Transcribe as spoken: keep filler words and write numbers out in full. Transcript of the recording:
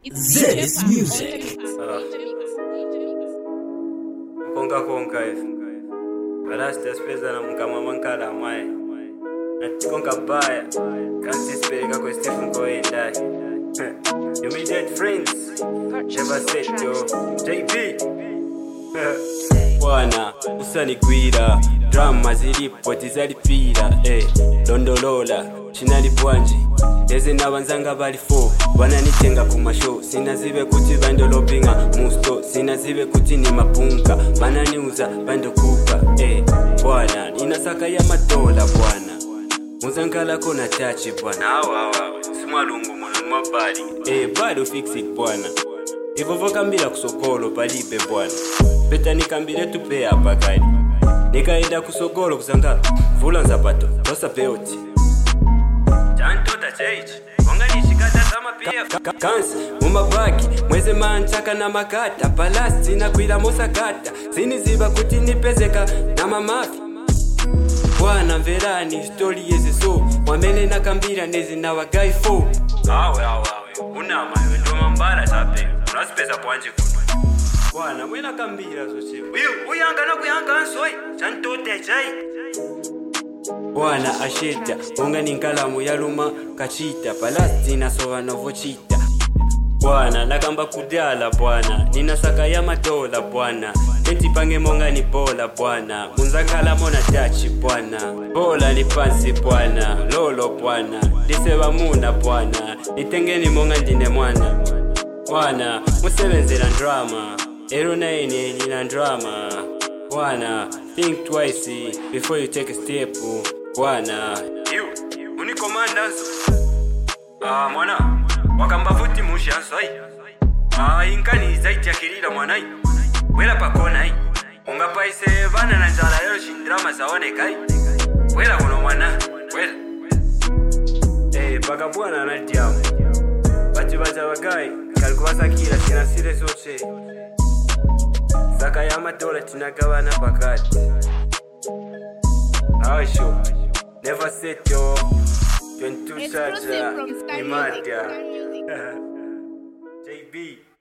This music. Konka konka if. Barasta speza na mkama mankala mai. Na konka baya. Kansi spega kwa Stephen Koenda. Immediate friends. Never said yo. J B. Bwana usanigwira drama zilipo tizalipira eh londolola chinali bwanji eze nabanzanga bali fo bananitenga ku mashow sinazibe kuti bandolopinga musto sinazibe kuti ni mapunga bananiuza bandokupa eh bwana inasaka ya madola bwana muzankala kona tachi bwana awa awa simwalungu muno mabali eh bado fix it bwana ivovo kambira kusokolo palibe bwana beta nikambire tupe hapa kali nikaenda kusokolo kusanga vula nzapato tosa peoti chanto ta change onga nishikata kama pia kansa mumabaki mweze manchaka na makata palasti na kuila mosakata siniziba kuti nipezeka na mamafi bwana mverani story yezeso wamele nakambira nezi na wagai fo awe awe awe unama ndo mambara sape unasipeza pwanje kuno bwana mwena kambira zoche uyu uyanga na kuyanga ansoi chantote chai bwana asheta onga ninkalamu yaluma kachita palasti na sova novochita bwana nakamba kudala bwana ninasaka ya madola bwana eti pange monga ni bola bwana munzangala mona tachi bwana bola ni pansi bwana lolo bwana liseba muna bwana nitengeni monga ndine mwana bwana musebenzela drama ero naine nina drama bwana think twice before you take a step bwana you unikomanda ah mwana wakamba futi mushi asai ah inkani zaiti akilila mwanai wela pakona hii unga paise bana na njala yero shindrama zaone kai wela kuno mwana wela eh baka bwana na diamu bati bacha bagai kalikuwasa kila sina sire zote saka ya madola tinagabana pakati Aisho never said yo twenty-two charger Imadia J B